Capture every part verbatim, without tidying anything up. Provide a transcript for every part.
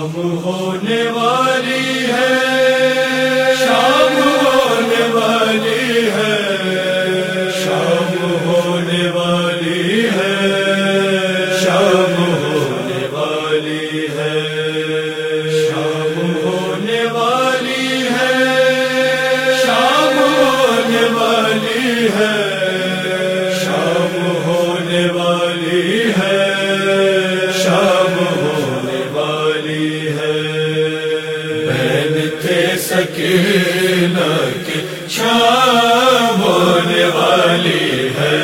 شام ہونے والی ہے، شام ہونے والی ہے، شام ہونے والی ہے، شام ہونے والی ہے، شام ہونے والی ہے، شام ہونے والی ہے، شام ہونے والی ہے، شام ہونے والی ہے۔ بہن تھے سکینہ کی شام ہونے والی ہے،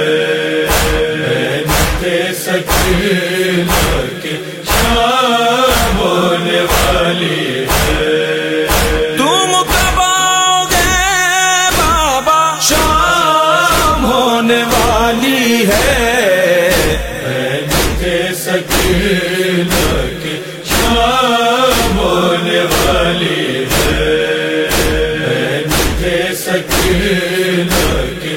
بہن تھے سکینہ کی شام ہونے والی ہے۔ تم کب آؤ گے بابا، شام ہونے والی ہے، بہن تھے سکینہ کی شام ہونے والی ہے، بہن تھے سکینہ کی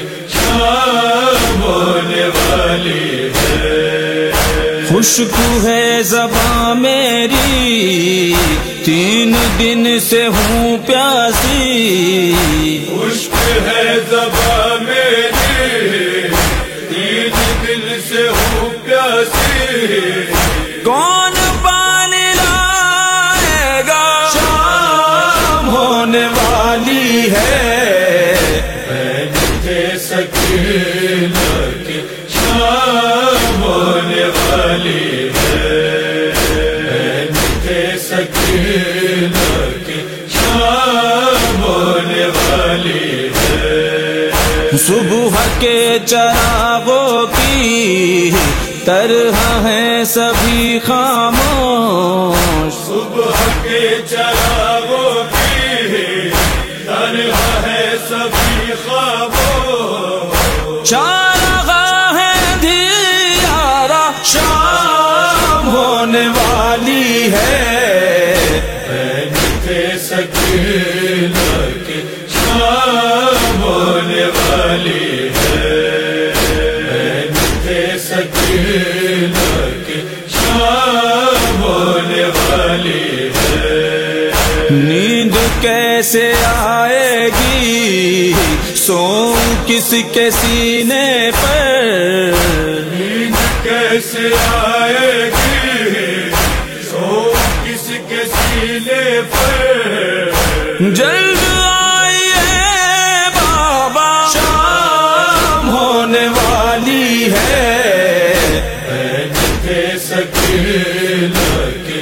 شام ہونے والی ہے۔ خوشبو ہے زباں میری، تین دن سے ہوں پیاسی، خشک ہے زباں میری، تین دن سے ہوں پیاسی، کون پانی لائے گا، شام ہونے والی ہے، بہن تھے سکینہ کی شام ہونے والی ہے، بہن تھے سکینہ کی شام ہونے والی ہے۔ صبح کے چراغوں کی طرح ہیں سبھی خاموش، صبح کے چراغوں کی طرح ہے سبھی خاموش، چارہ ہے دھیارا، شام ہونے والی ہے، بہن تھے سکینہ کی شام ہونے والی ہے، بہن تھے سکینہ کی شام ہونے والی ہے۔ نیند کیسے آئے گی، سو کس کے سینے پر، نیند کیسے آئے گی، سو کس کے سینے پر، جلد آئیے بابا، شام ہونے والی ہے، بہن تھے سکینہ کی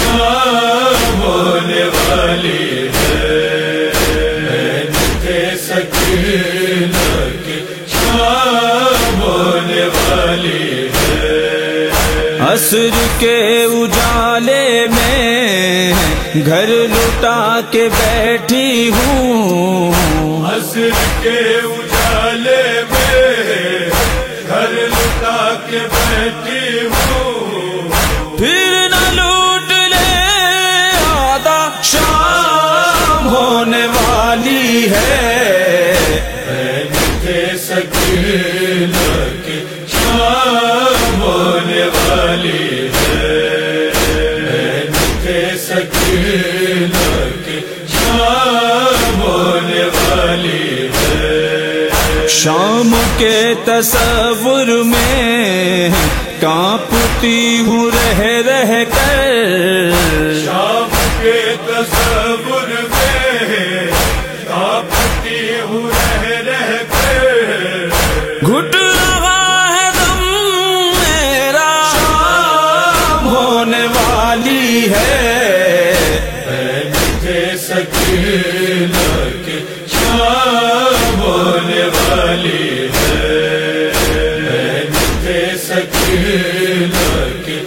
شام ہونے والی ہے، بہن تھے سکینہ کی شام ہونے والی ہے۔ عصر کے اجالے میں گھر لٹا کے بیٹھی ہوں، عصر کے اجالے میں گھر لٹا کے بیٹھی ہوں، پھر نہ لوٹ لے آدھا، شام ہونے والی ہے، بہن تھے سکینہ کی شام ہونے والی ہے، بہن تھے سکینہ کی شام ہونے والی ہے۔ شام کے تصور میں کانپتی ہوں رہ رہ کر، شام کے تصور میں کانپتی ہوں رہ رہ کر، گھٹ رہا ہے دم میرا، شام ہونے والی ہے، بہن تھے سکینہ کی شام ہونے والی ہے، بہن تھے سکینہ کی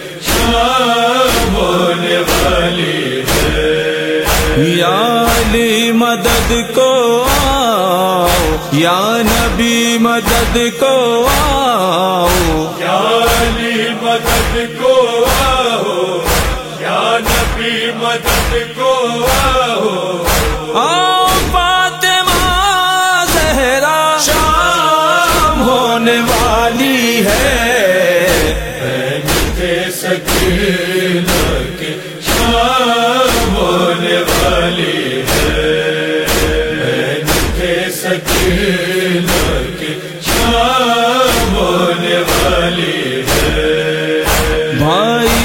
شام ہونے والی ہے۔ یا علی مدد کو آؤ، یا نبی مدد کو آؤ، یا علی مدد کو آؤ، یا نبی مدد کو آؤ، آؤ فاطمہ زہرا، شام ہونے والی ہے، سکینہ کی شان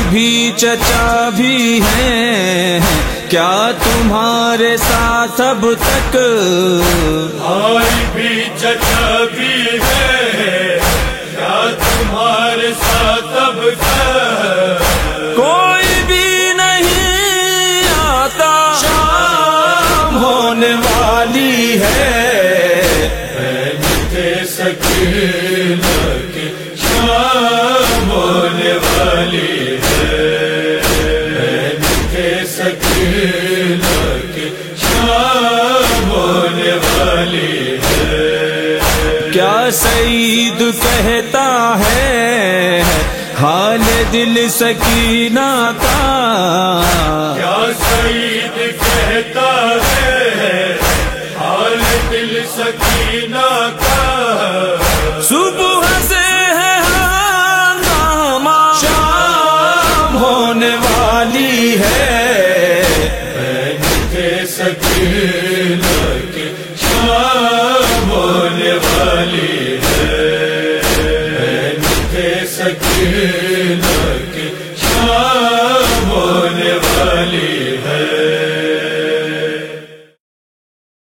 بھی چچا بھی ہیں، کیا تمہارے ساتھ اب تک؟ بھائی بھی چچا بھی ہے، کیا تمہارے ساتھ اب تک؟ کوئی بھی نہیں آتا، شام ہونے والی ہے، میٹھے سکینہ کی شام ہونے والی ہے، میٹھے سکینہ کی شام ہونے والی ہے۔ کیا سعید کہتا ہے حال دل سکینہ کا؟ کیا سعید کہتا ہے حال دل سکینہ کا؟ صبح سے ہے ہنگامہ، شام ہونے والی ہے، میٹھے سکینہ کی شام ہونے والی ہے، میٹھے سکینہ